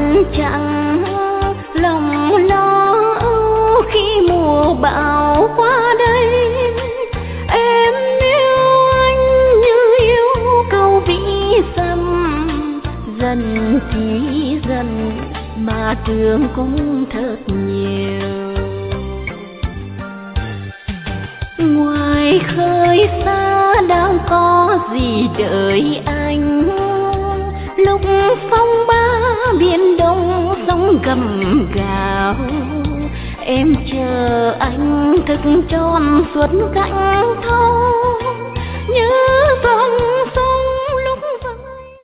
chẳng lòng lo âu khi mùa bão qua đây. Em yêu anh như yêu câu vĩ dặm, dần thì dần mà thương cũng thật nhiều. Ngoài khơi xa đang có gì đợi anh, lúc phong ba biển đông sóng gầm gào. Em chờ anh thức tròn suốt cánh thâu, nhớ gió